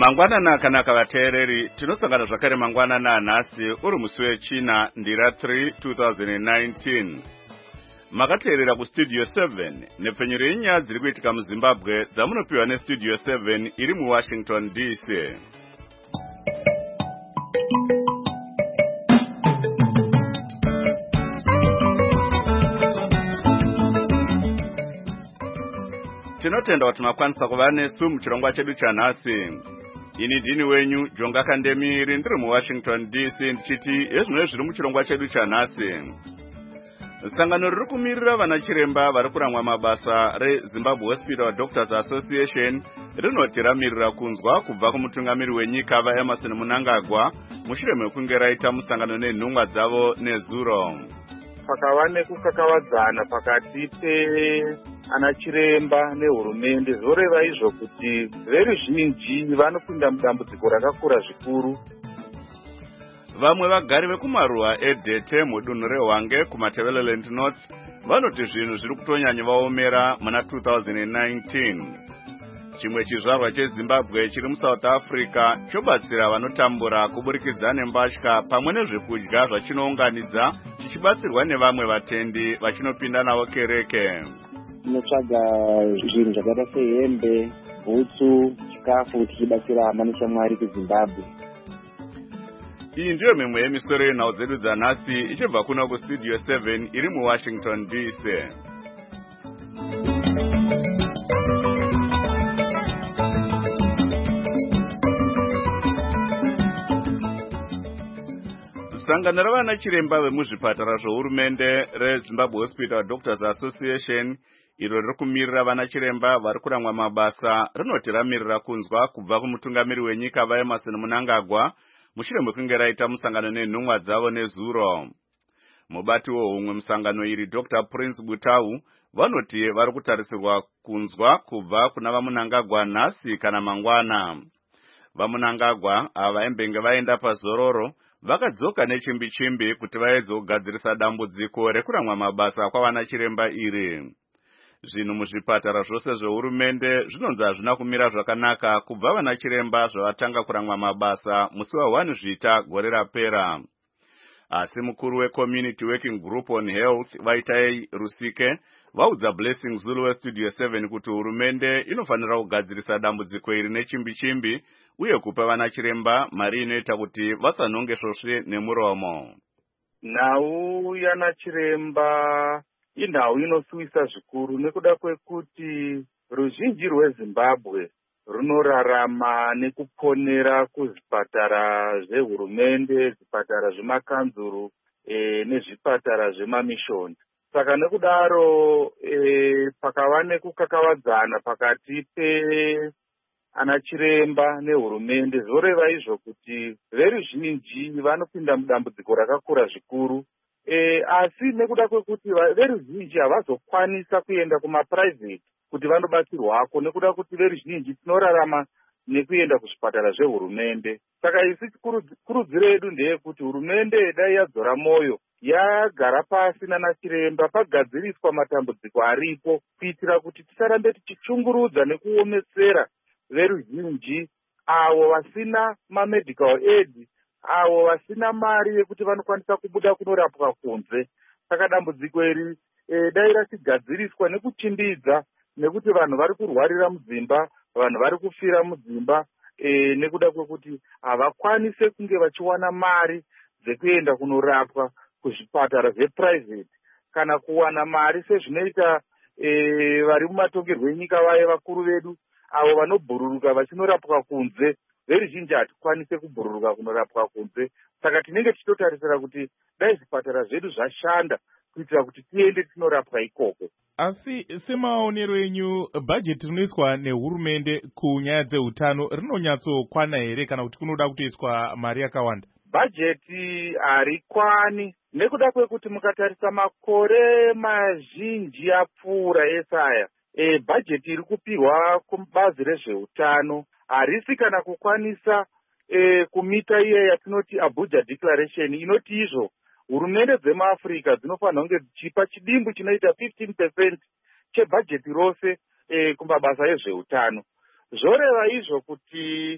Mangwanana kanaka vateereri, tinosangana zvakare mangwanana nhasi uri musi wechina ndira 3 2019. Makateerera kustudio 7 nepfenyuro yenyaya dziri kuitika muZimbabwe dzamunopiwa nestudio 7 iri muWashington DC. Tinotenda kuti makwanisa kuva nesu muchirongwa chedu chanhasi. Ini ndini wenyu Jonga Kandemiri ndiri muWashington DC ndichiti ezvino zviri muchirongwa chedu chanhasi. Sangano riri kumirira vana chiremba vari kuramwa mabasa reZimbabwe Hospital Doctors Association rinoti ramirira kunzwa kubva kumutungamiri wenyika vaEmerson Mnangagwa mushure mekunge raita musangano nenhumwa dzavo nezuro. Pakava nekukakavadzana pakati ana chiremba nehurumende zvoreva izvo kuti veruzhinji vanopinda mudambudziko rakakura zvikuru. Vamwe vagari vekumaruwa eDhete mudunhu reHwange kuMatabeleland North vanoti zvinhu zviri kutonyanya vaomera muna 2019. Chimwe chizvarwa cheZimbabwe chiri muSouth Africa chobatsira vanotambura kuburikidza nembatya pamwe nezvekudya zvachinounganidza chichibatsirwa nevamwe vatendi vachinopinda navo kereke. Tinotsvaga zvinhu zvakaita sehembe, bhutsu, chikafu tichibatsira hama neshamwari kuZimbabwe. Iyi ndiyo mimwe yemisoro yenhau dzedu dzanhasi ichibva kuno kustudio 7 iri muWashington DC. Sangano ravana chiremba vemuzvipatara zvohurumende reZimbabwe Hospital Doctors Association iro riri kumirira vana chiremba vari kuramwa mabasa rinoti ramirira kunzwa kubva kumutungamiri wenyika vaEmerson Mnangagwa mushure mekunge raita musangano nenhumwa dzavo nezuro. Mubati wohumwe musangano iri Dr. Prince Butau vanoti vari kutarisirwa kunzwa kubva kuna vaMnangagwa nhasi kana mangwana. VaMnangagwa ava embenge vaenda pazororo vakadzoka nechimbi-chimbi kuti vaedze kugadzirisa dambudziko rekuramwa mabasa kwavana chiremba iri. Zvinhu muzvipatara zvose zvehurumende zvinonzi hazvina kumira zvakanaka kubva vana chiremba zvavatanga kuramwa mabasa musi wa1 Zvita gore rapera. Asi mukuru weCommunity Working Group on Health Vaitai Rusike vaudza Blessing Zulu weStudio 7 kuti hurumende inofanira kugadzirisa dambudziko iri nechimbi-chimbi uye kupa vana chiremba mari inoita kuti vasanhonge svosve nemuromo. Nhau yana chiremba inhau inosuwisa zvikuru nekuda kwekuti ruzhinji rweZimbabwe runorarama nekuponera kuzvipatara zvehurumende, zvipatara zvemakanzuru nezvipatara zvemamishoni. Saka nekudaro pakava nekukakavadzana pakati ana chiremba nehurumende zvoreva izvo kuti veruzhinji vanopinda mudambudziko rakakura zvikuru. Asi nekuda kwekuti veruzhinji havazokwanisa kuenda kumaprivate kuti vanobatsirwako nekuda kuti veruzhinji tinorarama nekuenda kuzvipatara zvehurumende. Saka isi kurudziro yedu ndeyekuti hurumende dai yadzora moyo yagara pasi nana chiremba pagadziriswa matambudziko aripo kuitira kuti tisarambe tichichungurudza nekuomesera veruzhinji avo vasina mamedical aid, avo vasina mari yekuti vanokwanisa kubuda kunorapwa kunze. Saka dambudziko iri dai rachigadziriswa nekuchimbidza nekuti vanhu vari kurwarira mudzimba, vanhu vari kufira mudzimba nekuda kwekuti havakwanise kunge vachiwana mari dzekuenda kunorapwa kuzvipatara zveprivate kana kuwana mari sezvinoita vari mumatongerwo enyika vaye vakuru vedu avo vanobhururuka vachinorapwa kunze. Veruzhinji hatikwanise kubhururuka kunorapwa kunze. Saka tinenge tichitotarisira kuti dai zvipatara zvedu zvashanda kuitira kuti tiende tinorapwa ikoko. Asi semaonero enyu bhajeti rinoiswa nehurumende kunyaya dzeutano rinonyatsokwana here kana kuti kunoda kutoiswa mari yakawanda? Bhajeti harikwani nekuda kwekuti mukatarisa makore mazhinji apfuura esaya bhajeti iri kupihwa kubazi rezveutano harisi kana kukwanisa kumita iye yatinoti Abuja Declaration inoti izvo hurumende dzemuAfrica dzinofanira kunge dzichipa chidimbu chinoita 15% chebhajeti rose kumabasa ezveutano. Zvoreva izvo kuti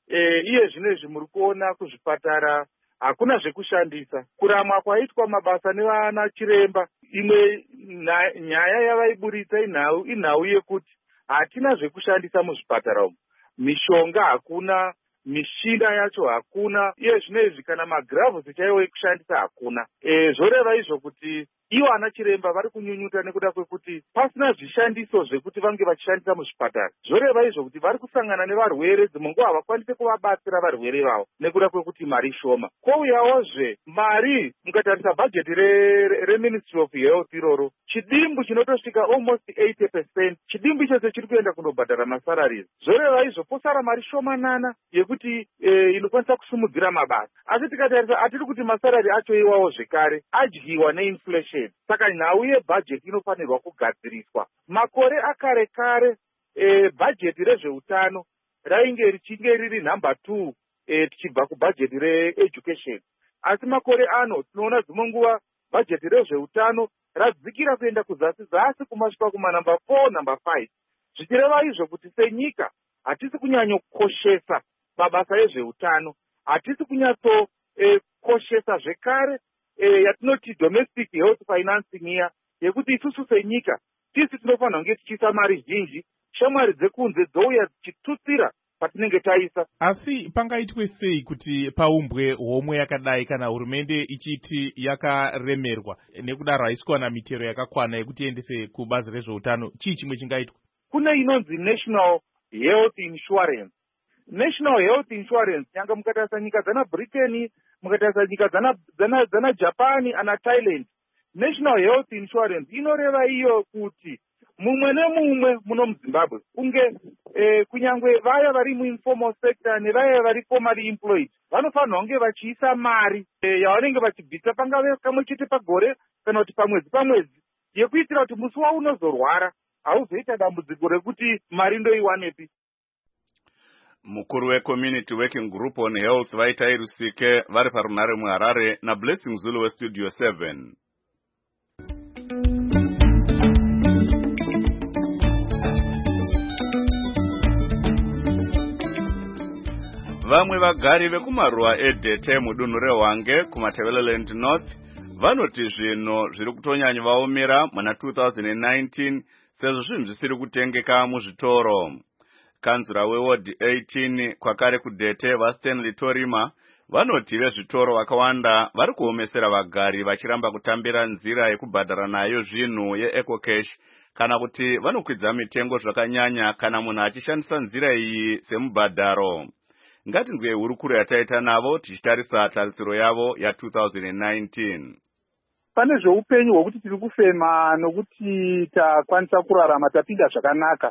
iye zvinezvi muri kuona kuzvipatara hakuna zvekushandisa. Kuramwa kwaitwa mabasa nevana chiremba, imwe nyaya yavaiburitsa inhau yekuti hatina zvekushandisa muzvipatara umu. Mishonga hakuna, mishina yacho hakuna, iye zvinezvi kana magravhusi chaiwo ekushandisa hakuna. Zvoreva izvo kuti ivo ana chiremba vari kunyunyuta nekuda kwekuti pasina zvishandiso zvekuti vange vachishandisa muzvipatara. Zvoreva izvo kuti vari kusangana nevarwere, dzimwe nguva havakwanisi kuvabatsira varwere vavo nekuda kwekuti mari shoma. Kouyawozve mari, mukatarisa bhajeti reMinistry of Health iroro, chidimbu chinotosvika almost 80%, chidimbu ichose chiri kuenda kundobhadhara masararies. Zvoreva izvo posara mari shomanana yekuti inokwanisa kusumudzira mabasa. Asi tikatarisa hatiri kuti masarari acho iwawo zvekare adyiwa neinflation. Saka nhau yebhajeti inofanirwa kugadziriswa. Makore akare kare bhajeti rezveutano rainge richinge riri number 2 tichibva kubhajeti reeducation. Asi makore ano tinoona dzimwe nguva bhajeti rezveutano radzikira kuenda kuzasi zasi kumasvika kumanumber 4 number 5. Zvichireva izvo kuti senyika hatisi kunyanyokoshesa mabasa ezveutano, hatisi kunyatsokoshesa zvekare yatinoti domestic health financing iya, yekuti isusu senyika tisi tinofanira kunge tichiisa mari zhinji, shamwari dzekunze dzouya dzichitutsira patinenge taisa. Asi pangaitwe sei kuti paumbwe homwe yakadai kana hurumende ichiti yakaremerwa nekudaro haisikuwana mitero yakakwana yekuti iendese kubazi rezveutano, chii chimwe chingaitwa? Kune inonzi National Health Insurance. National Health Insurance, nyanga mukatarisa nyika dzana Britain, mukatarisa nyika dzana Japan ana Thailand, National Health Insurance inoreva iyo kuti mumwe nemumwe muno muZimbabwe kunge kunyangwe vaya vari muinformal sector nevaya vari formally employed vanofanirwa kunge vachiisa mari yavanenge vachibvisa pangave kamwe chete pagore kana kuti pamwedzi yekuitira kuti musi waunozorwara hauzoita dambudziko rekuti mari ndoiwanepi. Mukuru weCommunity Working Group on Health Vaitai Rusike vari parunare muHarare naBlessing Zulu weStudio 7. Vamwe vagari vekumaruwa eDhete mudunhu reHwange kumaTebeleland North vanoti zvino zviri kutonyanya vaomera muna 2019 sezvo zvinhu zvisiri kutengeka muzvitoro. Kanzura weward 18 kwakare kuDhete vaStanley Torima vanoti vezvitoro vakawanda vari kuomesera vagari vachiramba kutambira nzira yekubhadhara nayo zvinhu yeEcocash kana kuti vanokwidza mitengo zvakanyanya kana munhu achishandisa nzira iyi semubhadharo. Ngatinzwe hurukuro yataita navo tichitarisa tarisiro yavo ya2019. Pane zveupenyu hwekuti tiri kufema nokuti takwanisa kurarama tapinda zvakanaka,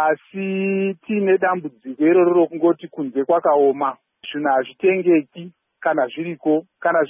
asi tiine dambudziko iroro rokungoti kunze kwakaoma, zvinhu hazvitengeki kana zviriko, kana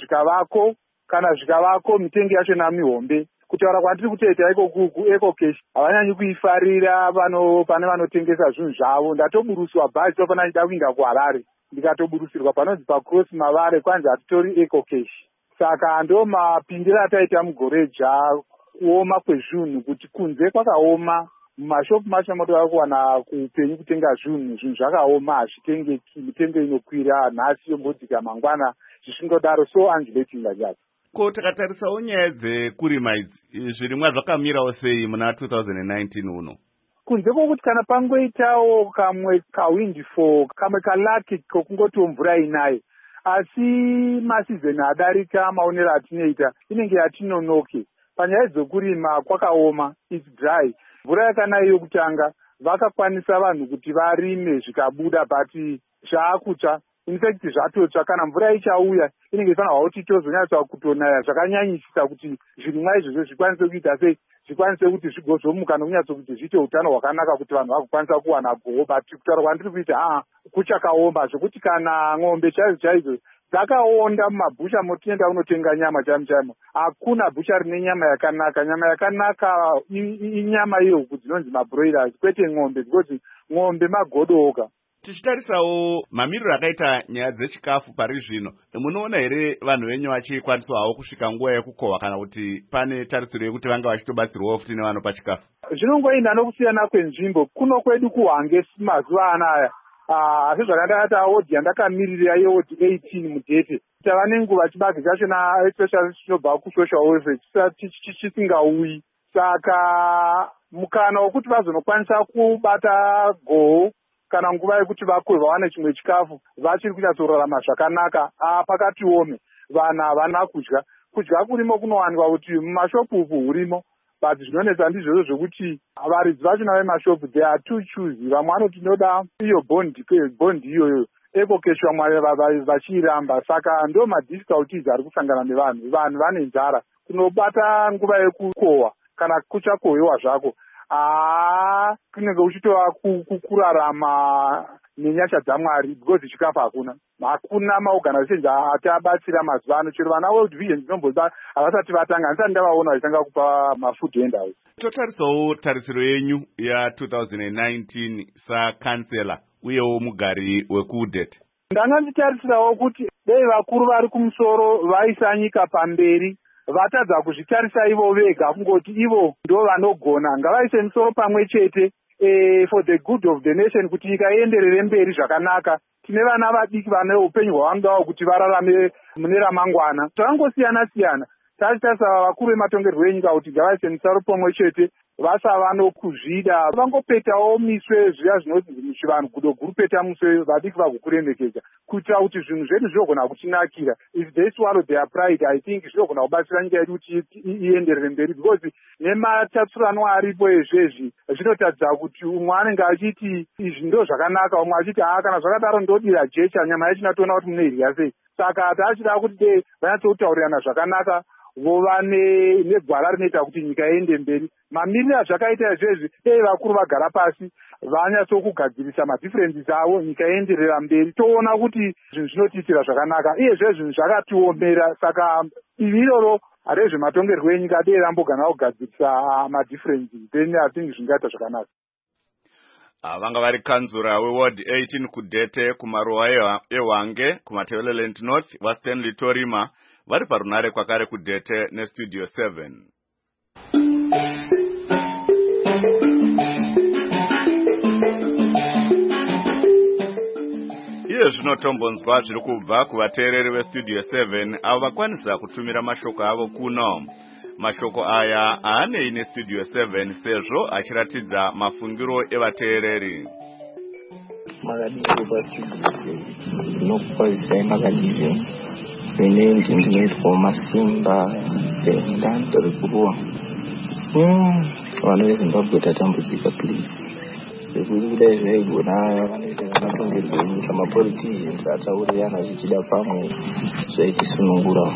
zvikavako mitengo yacho namihombe. Kutaura kwandiri kutoita iko kuEcocash havanyanyi kuifarira pane vanotengesa zvinhu zvavo. Ndatoburuswa bhazi tofanira chida kuinda kuHarare ndikatoburusirwa panonzi paCross Mavare kwanzi hatitori Ecocash. Saka ndo mapindiro ataita mugoreja kuoma kwezvinhu, kuti kunze kwakaoma, mumashopu macho motoda kuwana kuupenyu kutenga zvinhu zvakaoma hazvitengeki, mitengo inokwira, nhasi yombodzika mangwana zvichingodaro, so undulating like that. Ko takatarisawo nyaya dzekurima idzi zvirimwa zvakamirawo sei muna 2019 uno? Kunze kwokuti kana pangoitawo kamwe kawindfall, kamwe kalaki kokungoti mvura inaye, asi masizeni adarika maonero atinoita inenge yatinonoke. Panyaya dzokurima kwakaoma, it's dry. Mvura yakanaya yokutanga vakakwanisa vanhu kuti varime zvikabuda, but zvaakutsva, in fact zvatotsva. Kana mvura ichauya inenge ifanirwa kuti tozonyatsa kutonaya zvakanyanyisisa kuti zvirimwa izvozvo zvikwanise kuita sei, zvikwanise kuti zvigozomuka nokunyatsa kuti zviite utano hwakanaka kuti vanhu vagokwanisa kuwana goho. But kutaura kwandiri kuita kuchakaoma zvokuti kana ng'ombe chaidzo dzakaonda mumabhusha motienda unotenga nyama chaimo, hakuna bhusha rine nyama yakanaka. Nyama yakanaka inyama yehuku dzinonzi mabroilers, kwete ng'ombe, because ng'ombe magodoka. Tichitarisawo mamiriro akaita nyaya dzechikafu pari zvino, munoona here vanhu venyu vachikwanisawo kusvika nguva yekukohwa kana kuti pane tarisiro yekuti vanga vachitobatsirwawo futi nevano pachikafu? Zvinongoenda nokusiyana kwenzvimbo. Kuno kwedu kuHwange mazuva anaya asi zvakandakati awodhi yandakamirira yewodhi 18 mudhete tava nenguva chibage chachona especially chinobva kusocial welfare chisingauyi. Saka mukana wokuti vazonokwanisa kubata goho kana nguva yekuti vakwe vawane chimwe chikafu vachiri kunyatsorarama zvakanaka pakatiome. Vanhu havana kudya kurimo kunowanikwa kuti mumashopu upu hurimo, but zvinonetsa ndizvozvo zvokuti varidzi vachona vemashopu they are too choosy. Vamwe vanoti tinoda iyo bondi iyoyo ekokeshwa mwari vachiiramba. Saka ndo madifficulties ari kusangana nevanhu. Vanhu vane nzara, kunobata nguva yekukohwa kana kuchakohwewa zvako kunenge uchitova kurarama nenyasha dzamwari because chikafu hakuna maorganizations atiabatsira mazuva ano. Chero vana World Vision dzinomboda havasati vatanga, handisati ndavaona vachitanga kupa mafood handouts. Totarisawo tarisiro yenyu ya2019 sakansela uyewo mugari wekudete. Ndanga ndichitarisirawo kuti dei vakuru vari kumusoro vaisa nyika pamberi, vatadza kuzvitarisa ivo vega kungoti ivo ndo vanogona, ngavaise musoro pamwe chete for the good of the nation kuti nyika ienderere mberi zvakanaka. Tine vana vadiki vane upenyu hwavangawo kuti vararame mune ramangwana. Zvangosiyana-siyana. Tachitarisa vakuru vematongerwo enyika kuti ngavaise musoro pamwe chete, vasava nokuzvida, vangopetawo miswe zviya zvinoti muchivanhu kudo gurupeta muswe vadiki vagokuremekeza kuitira kuti zvinhu zvedu zvinogona kutinakira. If they swallow their pride, I think zvinogona kubatsira nyika yedu kuti ienderere mberi because nematatsurano aripo ezvezvi zvinotaridza kuti umwe anenge achiti izvi ndo zvakanaka, umwe achiti kana zvakadaro ndodira jecha nyama yacho natoona kuti munoirya sei. Saka tachida kuti vanyatsotaurirana zvakanaka, vova negwara rinoita kuti nyika iende mberi. Mamiriro azvakaita izvezvi dei vakuru vagara pasi vanyatsokugadzirisa madifferences avo, nyika ienderera mberi, toona kuti zvinhu zvinotiitira zvakanaka. Iyezve zvinhu zvakatiomera, saka ivi iroro rezvematongerwo enyika dei rambogana kugadzirisa madifferences, then I think zvingaita zvakanaka. Vanga vari kanzura weward 18 kudete, kumaruwa ewange, kumateveleland north, vaStanley Torima vari parunare kwakare kudete nestudio 7. Iye zvinotombonzwa zviri kubva kuvateereri vestudio 7 avo vakwanisa kutumira mashoko avo kuno. Mashoko aya aanei nestudio 7 sezvo achiratidza mafungiro evateereri. Makadii pastudio nokukwazisai makadii venenje ndinoitwa masimba ndandori kuruwa vana veZimbabwe tatambudzika please zvekuti kudai zvaigona vanoita vanatongerwa nyika mapoliticians ataurirana zvichida pamwe zvaitisunungura.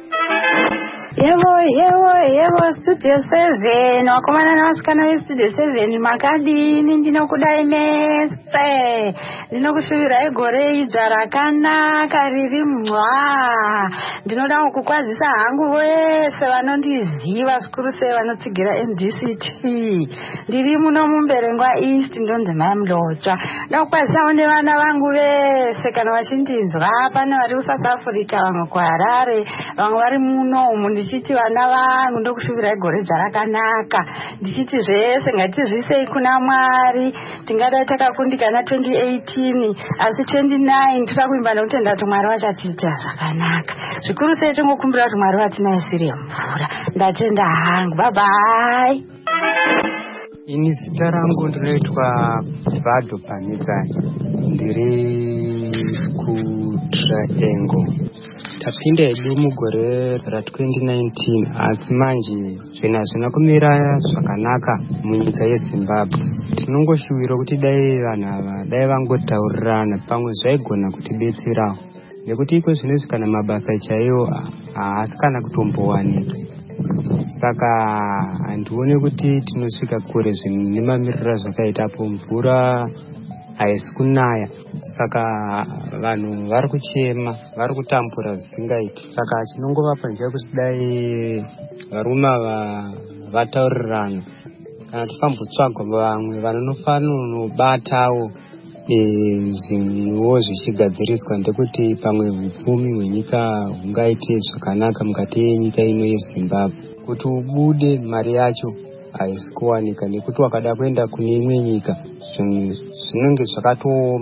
Yevo studio 7 wakomana navasikana vestudio 7 makadini, ndinokudai mese, ndinokushuvirai gore idzva rakanaka riri mwa. Ndinoda kukwazisa hangu vese vanondiziva zvikuru sei vanotsigira NDCT. Ndiri muno mumberengwa East, ndonzi Mai Mlotsva. Ndokwazisawo nevana vangu vese kana vachindinzwa pane vari kuSouth Africa, vamwe kuHarare, vamwe vari muno ndichiti vana vangu ndokushuvirai gore dzarakanaka, ndichiti zvese ngatizvisei kuna Mwari. Tingadai takakundikana 2018 asi 29 tikakuimba nekuti ndati Mwari vachatiita zvakanaka. Zvikuru sei tingokumbira kuti Mwari vatinayisire mvura. Ndatenda hangu, bye bye. Ini zita rangu ndinoitwa Vado Panidzani, ndiri kuTraengo. Tapinda edu mugore ra2019 asi manje zvinhu hazvina kumira zvakanaka munyika yeZimbabwe. Tinongoshuwira kuti dai vanhu ava dai vangotaurirana pamwe zvaigona kutibetserawo, nekuti iko zvinezvi kana mabasa chaiwo haasi kana kutombowanika. Saka handione kuti tinosvika kure zvinhu nemamiriro zvakaitapo. Mvura haisi kunaya, saka vanhu vari kuchema, vari kutambura zvisingaiti. Saka chinongovapa ndechekuti dai varume ava vataurirana kana tifambotsvagwa vamwe vanonobatawo zvinhuwo zvichigadziriswa, ndekuti pamwe hupfumi hwenyika hungaite zvakanaka mukati yenyika ino yeZimbabwe. Kuti ubude mari yacho haisi kuwanika, nekuti wakada kuenda kune imwe nyika zvinenge zvakatooma.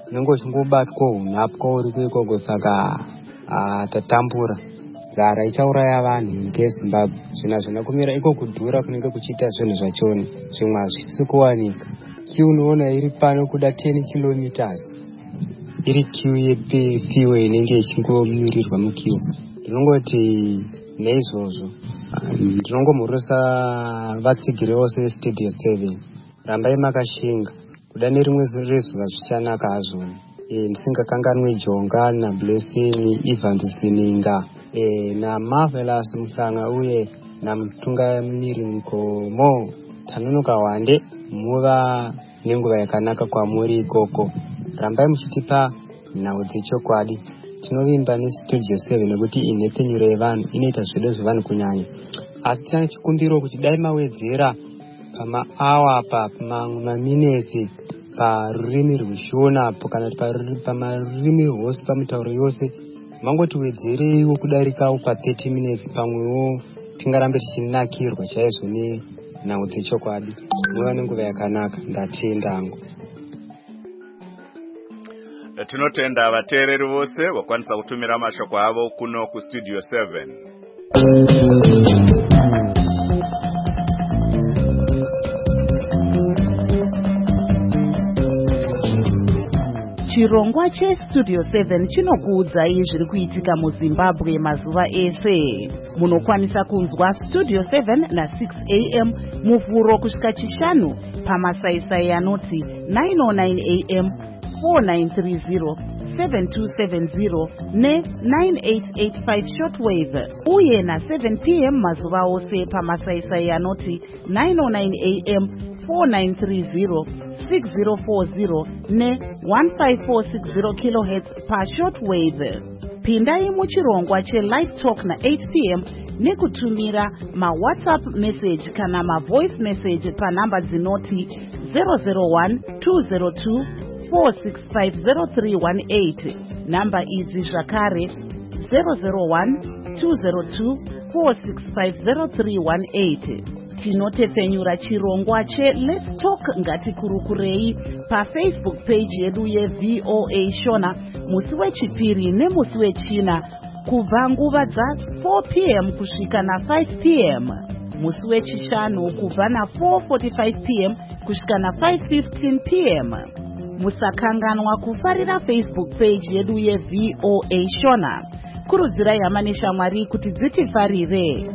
unenge uchingobatwa unapwa uri kuikoko. Saka tatambura nzara ichauraya vanhu nyika yeZimbabwe. Zvinhu hazvina kumira iko kudhura kunenge kuchiita zvinhu zvachoni, zvimwe hazvisi kuwanika. Kiu unoona iri pano kuda 10 kilometers, iri kiu yepiwe inenge ichingomirirwa mukiu. Ndinongoti neizvozvo ndinongomhurisa vatsigiri vose Studio 7, rambai makashinga kuda nerimwe rezuva zvichanaka hazvo. Ndisingakanganwi Jonga naBlessing Evans Sininga naMarvelous Muhlanga uye namutungamiri Mukomo Tanunuka Wande. Muva nenguva yakanaka kwamuri ikoko. Rambai muchitipa nhau dzechokwadi. Tinovimba neStudio 7 nekuti inhepfenyuro yevanhu inoita zvedo zvevanhu kunyanya. Asi tine chikumbiro kuti dai mawedzera pamaawa pamaminitsi parurimi rwushona kana pamarurimi rwose pamitauro yose, mangotiwedzereiwo kudarikawo pa30 minutes, pamwewo tingarambe tichinakirwa chaizvo nenhau dzechokwadi. Muva nenguva yakanaka. Ndatenda hangu. Tinotenda vateereri vose vakwanisa kutumira mashoko avo kuno kuStudio 7. Chirongwa cheStudio 7 chinokuudzai zviri kuitika muZimbabwe mazuva ese. Munokwanisa kunzwa Studio 7 na6 am muvhuro kusvika chishanu pamasaisai anoti 909 am, 4930, 7270 ne9885 shortwave, uye na7 pm mazuva ose pamasaisai anoti 909 am, 4930, 6040 ne1546 kHz pashortwave. Pindai muchirongwa chelive talk na8 pm nekutumira mawhatsapp message kana mavoice message panhamba dzinoti 001 202 4650318. Namba idzi zvakare 001 202 4650318. Tinotepfenyura chirongwa cheLet's Talk Ngatikurukurei paFacebook page yedu yeVOA Shona musi wechipiri nemusi wechina kubva nguva dza4 pm kusvika na5 pm, musi wechishanu kubva na4:45 pm kusvika na5:15 pm. Musakanganwa kufarira Facebook page yedu yeVOA Shona. Kurudzirai hama neshamwari kuti dzitifarire.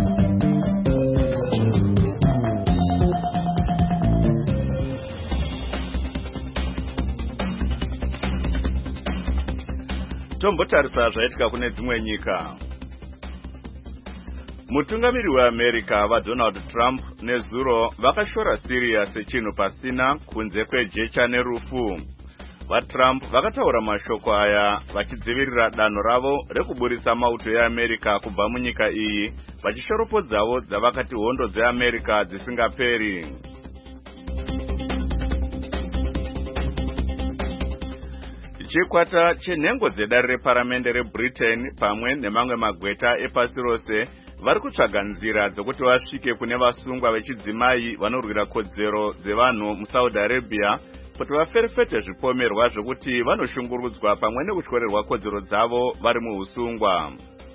Tombotarisa zvaitika kune dzimwe nyika. Mutungamiri weAmerica vaDonald Trump nezuro vakashora Syria sechinhu pasina kunze kwejecha nerufu. VaTrump vakataura mashoko aya vachidzivirira danho ravo rekuburisa mauto eAmerica kubva munyika iyi, vachishoropodzavo dzavakati hondo dzeAmerica dzisingaperi. Chikwata chenhengo dzedare reparamende reBritain pamwe nemamwe magweta epasi rose vari kutsvaga nzira dzokuti vasvike kune vasungwa vechidzimai vanorwira kodzero dzevanhu muSaudi Arabia kuti vaferefete zvipomerwa zvokuti vanoshungurudzwa pamwe nekutyorerwa kodzero dzavo vari muusungwa.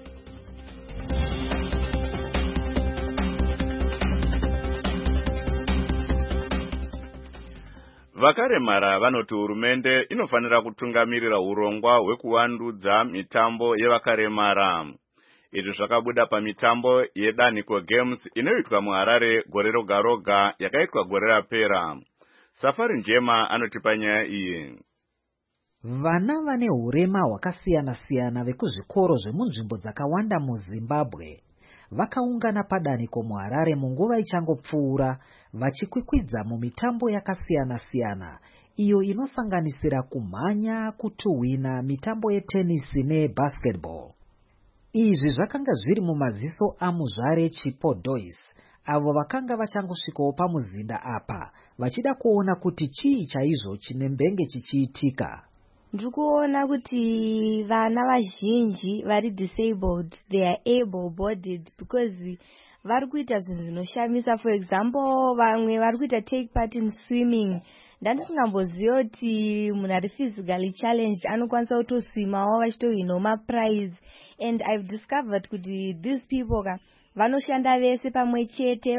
Vakaremara vanoti hurumende inofanira kutungamirira urongwa hwekuwandudza mitambo yevakaremara. Izvi zvakabuda pamitambo yeDaniko Games inoitwa muHarare gore roga roga yakaitwa gore rapera. Safari Njema anotipa nyaya iyi. Vana vane hurema hwakasiyana-siyana vekuzvikoro zvemunzvimbo dzakawanda muZimbabwe vakaungana paDaniko muHarare munguva ichangopfuura vachikwikwidza mumitambo yakasiyana-siyana iyo inosanganisira kumhanya, kutuhwina, mitambo yetenisi nebasketball. Izvi zvakanga zviri mumaziso aMuzvare Chipodois avo vakanga vachangosvikawo pamuzinda apa vachida kuona kuti chii chaizvo chine mbenge chichiitika. Ndikuona kuti vana vazhinji vari disabled, they are able bodied because vari kuita zvinhu zvinoshamisa. For example, vamwe vari kuita take part in swimming ndandisingamboziva kuti munhu ari physically challenged anokwanisa kutoswimawo vachitohwinawo maprize. And I've discovered kuti these people vanoshanda vese pamwe chete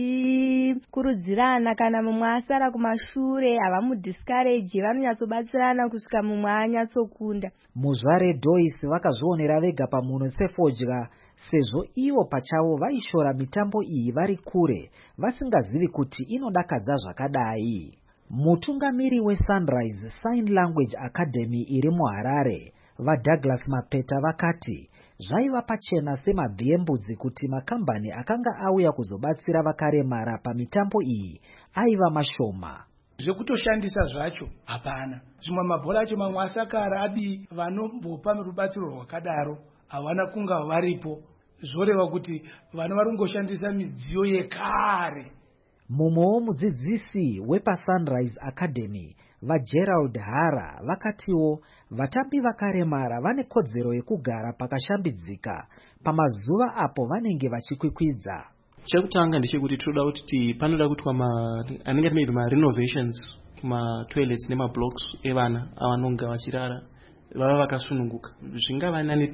vachikurudzirana. Kana mumwe asara kumashure havamudiscourage, vanonyatsobatsirana kusvika mumwe anyatsokunda. muzvare Joyce vakazvionera vega pamunhu sefodya sezvo ivo pachavo vaishora mitambo iyi vari kure vasingazivi kuti inodakadza zvakadai. Mutungamiri weSunrise Sign Language Academy iri muHarare, vaDouglas Mapeta vakati zvaiva pachena semabvi embudzi kuti makambani akanga auya kuzobatsira vakaremara pamitambo iyi aiva mashoma. Zvekutoshandisa zvacho hapana. Zvimwe mabhora acho mamwe asakara adi vanombopa rubatsiro rwakadaro havana kunga varipo. Zvoreva kuti vanhu vari kungoshandisa midziyo yekare. Mumwewo mudzidzisi wepaSunrise Academy vaGerald Hara vakatiwo vatambi vakaremara vane kodzero yekugara pakashambidzika pamazuva apo vanenge vachikwikwidza. Chekutanga ndechekuti tinoda kuti panoda kuitwa anenge maybe renovations kumatoilets nemablocks evana avanonga vachirara vava vakasununguka. Zvingava nani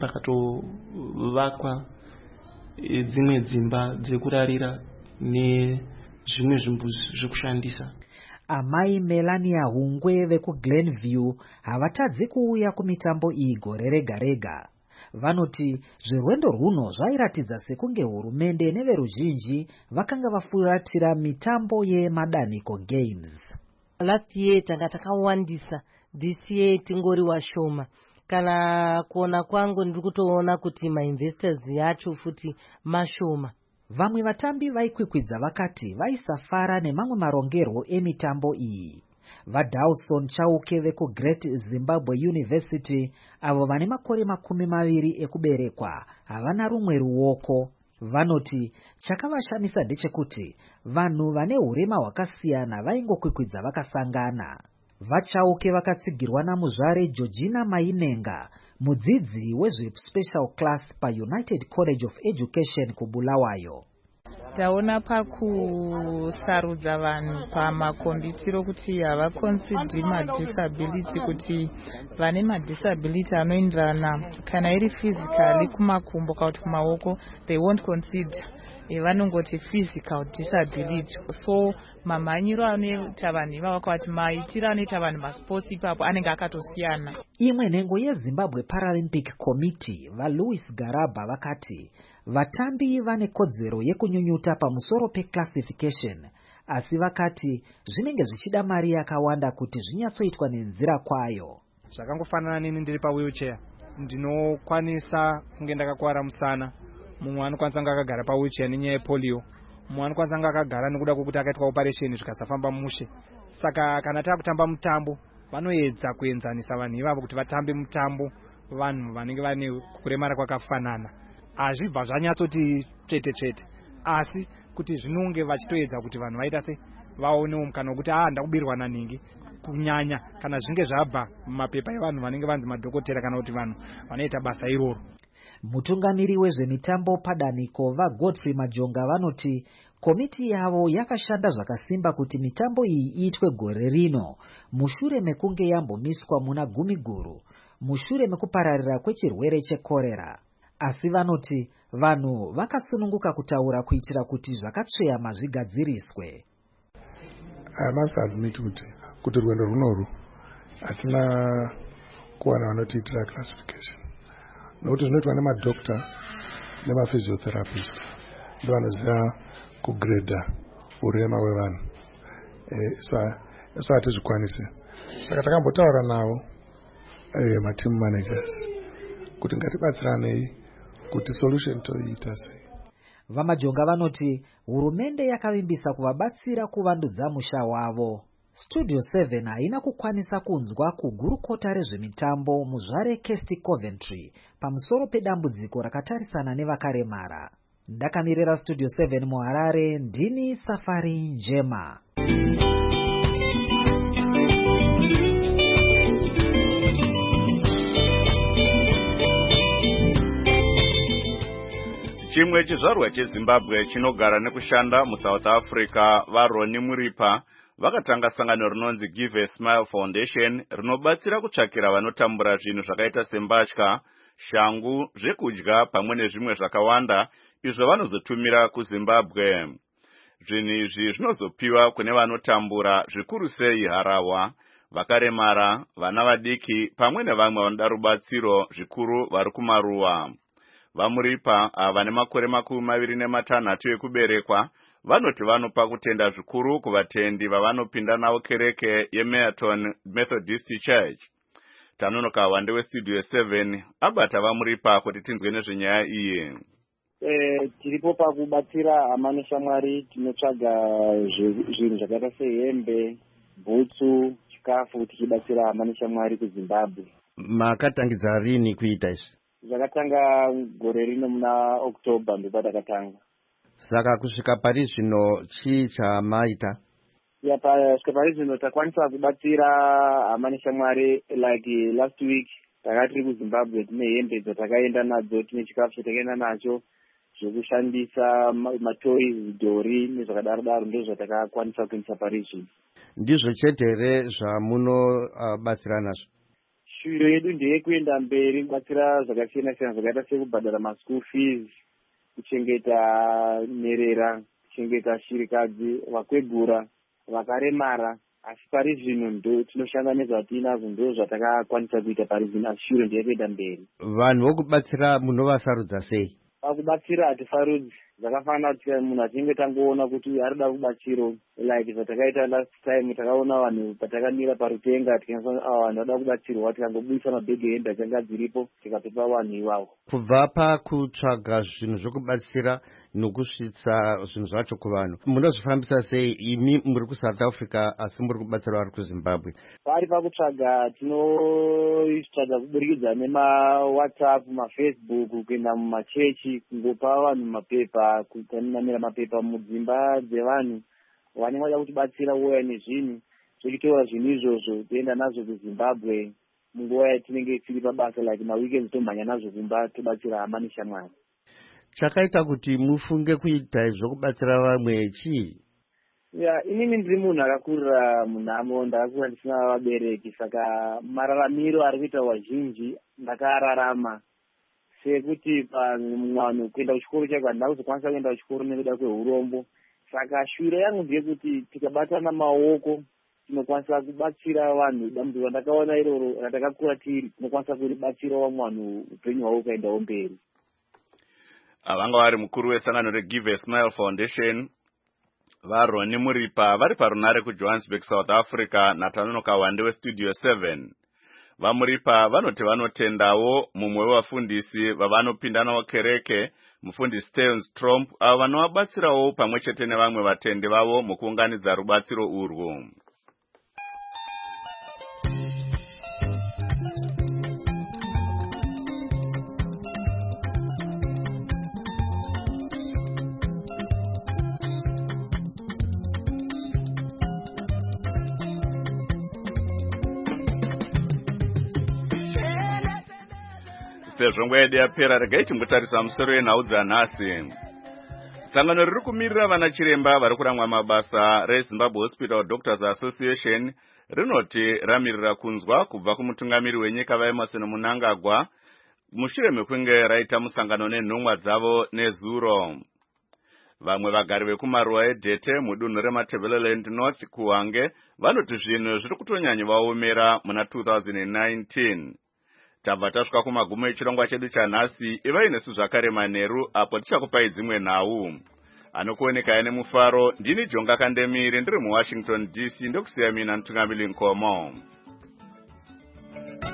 pakatovakwa dzimwe dzimba dzekurarira nezvimwe zvimbuzi zvekushandisa. Amai Melania Hungwe vekuGlenview havatadzi kuuya kumitambo iyi gore rega rega. Vanoti zvirwendo rwuno zvairatidza sekunge hurumende neveruzhinji vakanga vafuratira mitambo yeMadaniko Games. Last year tanga takawandisa, this year tingori washoma. Kana kuona kwangu ndiri kutoona kuti mainvestors yacho futi mashoma. Vamwe vatambi vaikwikwidza vakati vaisafara nemamwe marongerwo emitambo iyi. VaDawson Chauke vekuGreat Zimbabwe University avo vane makore 20 ekuberekwa havana rumwe ruoko. Vanoti chakavashamisa ndechekuti vanhu vane hurema hwakasiyana vaingokwikwidza vakasangana. VaChauke vakatsigirwa namuzvare Georgina Mainenga, mudzidzi wezvespecial class paUnited College of Education kuBulawayo. Taona pakusarudza vanhu pamakombitiro kuti havaconsideri madisability kuti vane madisability anoenderana kana iri physically kumakumbo kana kuti kumaoko they won't consider. Vanongoti physical disability. So mamhanyiro anoita vanhu ivava vakati maitiro anoita vanhu masports ipapo anenge akatosiyana. Imwe nhengo yeZimbabwe Paralympic Committee vaLouis Garaba vakati vatambi vane kodzero yekunyunyuta pamusoro peclassification, asi vakati zvinenge zvichida mari yakawanda kuti zvinyatsoitwa nenzira kwayo. Zvakangofanana neni ndiri pawheelchair, ndinokwanisa kunge ndakakuwara musana. Mumwe anokwanisa kunge akagara pawheelchair nenyaya yepolio. Mumwe anokwanisa kunge akagara nekuda kwokuti akaitwa operation zvikasafamba mushe. Saka kana taakutamba mutambo vanoedza kuenzanisa vanhu ivavo kuti vatambe mutambo vanhu vanenge vane kuremara kwakafanana. Hazvibva zvanyatsoti tsvete asi kuti zvinonge vachitoedza kuti vanhu vaita se vaonewo mukana wekuti ndakubirwa naningi kunyanya kana zvinge zvabva mumapepa evanhu vanenge vanzi madhokotera kana kuti vanhu vanoita basa iroro. Mutungamiri wezvemitambo padaniko vaGodfrey Majonga vanoti komiti yavo yakashanda zvakasimba kuti mitambo iyi iitwe gore rino mushure mekunge yambomiswa muna Gumiguru mushure mekupararira kwechirwere chekorera. Asi vanoti vanhu vakasununguka kutaura kuitira kuti zvakatsveyama zvigadziriswe. I must admit kuti rwendo runoru hatina kuwana vanotiitira classification. Nokuti zvinoitwa nemadokta nemaphysiotherapist ndo vanoziva kugredha urema hwevanhu. Eso hatizvikwanisi. Saka takambotaura navo mateam managers kuti ngatibatsiranei kuti solution toiita sei. Vamajonga vanoti hurumende yakavimbisa kuvabatsira kuvandudza musha wavo. Studio 7 haina kukwanisa kunzwa kugurukota rezvemitambo muzvare Kesti Coventry pamusoro pedambudziko rakatarisana nevakaremara. Ndakamirira Studio 7 muHarare, ndini Safari Njema. Chimwe chizvarwa cheZimbabwe chinogara nekushanda muSouth Africa vaRoni Muripa vakatanga sangano rinonzi Give a Smile Foundation rinobatsira kutsvakira vanotambura zvinhu zvakaita sembatya, shangu, zvekudya pamwe nezvimwe zvakawanda izvo vanozotumira kuZimbabwe. Zvinhu izvi zvinozopiwa kune vanotambura zvikuru sei harahwa, vakaremara, vana vadiki pamwe nevamwe vanoda rubatsiro zvikuru vari kumaruwa. Vamuripa vane makore 26 ekuberekwa vanoti vanopa kutenda zvikuru kuvatendi vavanopinda navo kereke yeMeaton Methodist Church. Tanonoka Wande weStudio 7 abata vamuripa kuti tinzwe nezvenyaya iyi. Tiripo pakubatsira hama neshamwari, tinotsvaga zvinhu zvakaita sehembe, bhutsu, chikafu tichibatsira hama neshamwari kuZimbabwe. Makatangidza rini kuita izvi? Zvakatanga gore rino muna October ndipo takatanga. Saka kusvika pari zvino chii chamaita? Kusvika pari zvino takwanisa kubatsira hama neshamwari. Like last week takatiri kuZimbabwe tine hembe dzatakaenda nadzo, tine chikafu chatakaenda nacho, zvekushandisa, matoys, dhori nezvakadaro daro ndizvo zvatakakwanisa kuendesa pari zvino. Ndizvo chete here zvamunobatsira nazvo? Shuviro yedu ndeyekuenda mberi kubatsira zvakasiyana siyana zvakaita sekubhadhara maschool fees, kuchengeta nherera, kuchengeta shirikadzi, vakwegura, vakaremara. Asi pari zvino ndo tinoshanda nezvatinazvo ndo zvatakakwanisa kuita pari zvino, asi shuviro ndeyekuenda mberi. Vanhu vokubatsira munovasarudza sei? Pakubatsira hatifarudzi. Zvakafanana kuti munhu achinge tangoona kuti arida kubatsiro, like zvatakaita last time takaona vanhu patakamira parutenga tikasanga vanhu vada kubatsirwa, tikangobudisa mabhegi ehembe dzanga dziripo tikapepa vanhu ivavo. Kubva pakutsvaga zvinhu zvokubatsira nokusvitsa zvinhu zvacho kuvanhu, munozvifambisa sei? Imi muri kuSouth Africa asi muri kubatsira vari kuZimbabwe. Pari pakutsvaga tinoitsvaga kuburikidza nemaWhatsApp, maFacebook, kuenda mumachechi, kungopa vanhu mapepa, kunamira mapepa mudzimba dzevanhu vanenge vada kutibatsira uya nezvinhu, tochitora zvinhu izvozvo toenda nazvo kuZimbabwe munguva yatinenge tiri pabasa, like maweekends tomhanya nazvo kumba tobatsira hama neshamwari. Chakaita kuti mufunge kuita zvokubatsira vamwe chii? Inini ndiri munhu akakurira munhamo, ndakakura ndisina vabereki, saka mararamiro ari kuita wazhinji ndakararama sekuti pamwana kuenda kuchikoro chako handina kuzokwanisa kuenda kuchikoro nekuda kweurombo. Saka shuviro yangu ndeyekuti tikabatana maoko tinokwanisa kubatsira vanhu. Dambudziko randakaona iroro ratakakura tiri, tinokwanisa kuribatsira vamwe vanhu upenyu hwavo ukaendawo mberi. Vanga vari mukuru wesangano reGive a Smile Foundation vaRoni Muripa vari parunare kuJohannesburg, South Africa naTanonoka Wande weStudio 7. Vamuripa vanoti vanotendawo mumwe wevafundisi vavanopinda navo kereke, mufundisi Stearns Trump, avo vanovabatsirawo pamwe chete nevamwe vatendi vavo mukuunganidza rubatsiro urwu. Sezvo nguva yedu yapera, regai timbotarisa musoro wenhau dzanhasi. Sangano riri kumirira vana chiremba vari kuramwa mabasa reZimbabwe Hospital Doctors Association rinoti ramirira kunzwa kubva kumutungamiri wenyika vaEmmerson Mnangagwa mushure mekunge raita musangano nenhumwa dzavo nezuro. Vamwe vagari vekumaruwa eDhete mudunhu reMatabeleland North kuHwange vanoti zvinhu zviri kutonyanyovaomera muna 2019. Tabva tasvika kumagumo echirongwa chedu chanhasi. Ivai nesu zvakare manheru apo tichakupai dzimwe nhau. Anokuoneka nemufaro, ndini Jonga Kandemiri ndiri muWashington DC, ndokusiya mina Ntungamili Nkomo.